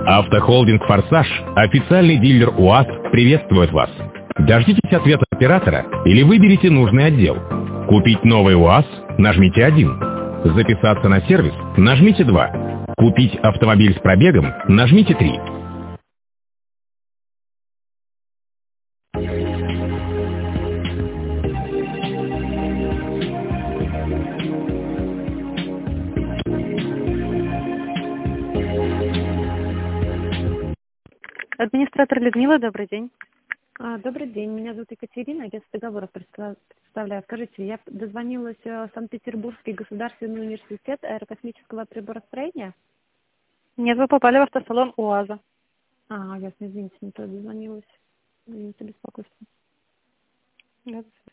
Автохолдинг «Форсаж», официальный дилер УАЗ, приветствует вас. Дождитесь ответа оператора или выберите нужный отдел. Купить новый УАЗ? Нажмите 1. Записаться на сервис? Нажмите 2. Купить автомобиль с пробегом? Нажмите 3. Администратор Людмила, добрый день. Добрый день, меня зовут Екатерина, агентство договоров представляю. Скажите, я дозвонилась в Санкт-Петербургский государственный университет аэрокосмического приборостроения? Нет, вы попали в автосалон УАЗа. Ясно, извините, не то дозвонилась. Извините, беспокойство. Нет.